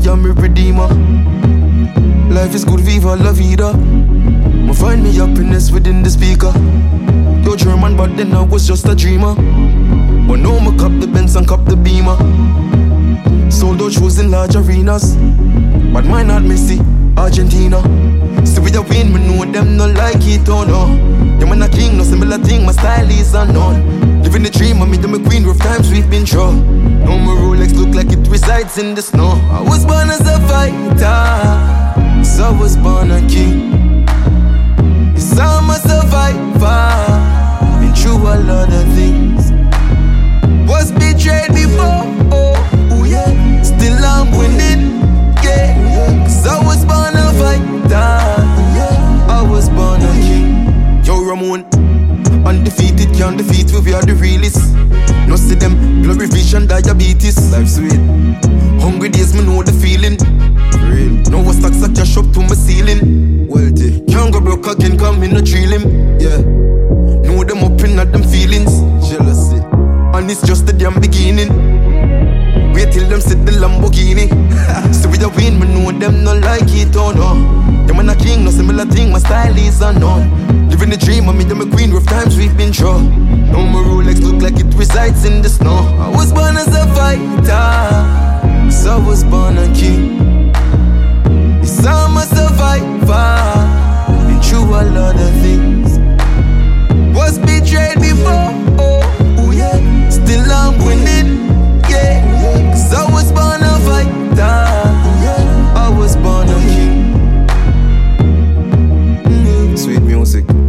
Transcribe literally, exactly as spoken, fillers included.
Jah me redeemer. Life is good, viva la vida. I find me happiness within the speaker. Yo German, but then I was just a dreamer. But now I cop the Benz and cop the Beamer. Sold out shows in large arenas, but mine not Messi, Argentina. See with the win, me know them not like it or no. Yeah, man a king, no similar thing, my style is unknown. Living the dream, I made them a queen, rough times we've been through. Now my Rolex look like it resides in the snow. I was born as a fighter, so I was born a king. Yes, I'm a survivor, been through a lot of things. Was betrayed before, oh, oh yeah. Still I'm winning, yeah. Cause I was born a fighter, I was born a king. Yo Ramon, undefeated, can't defeat we, we are the realest. No see them, glory vision, diabetes. Life sweet, hungry days, me know the feeling. Real, no was stacks of cash up to my ceiling. Wealthy, can't go broke again, come in no drill him. Yeah, know them up in at them feelings. Jealousy, and it's just the damn beginning. Wait till them sit the Lamborghini. So with the win, me know them not like it or no. Yeah, man a king, no similar thing, my style is unknown. Living the dream, I made them a queen, rough times we've been through. Now my Rolex look like it resides in the snow. I was born as a fighter, so I was born a king. Yes, I'm a survivor, been through a lot of things. Was betrayed before, oh, oh yeah. Still I'm winning, yeah. Cause I was born a fighter, I was born a king. Mm-hmm. Sweet music.